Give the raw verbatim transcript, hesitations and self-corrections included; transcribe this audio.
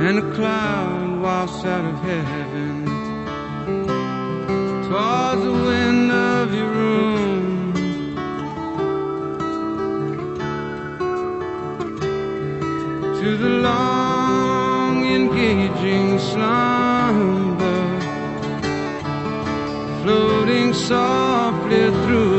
and a cloud walks out of heaven towards the wind of your room. To the long engaging slumber floating softly through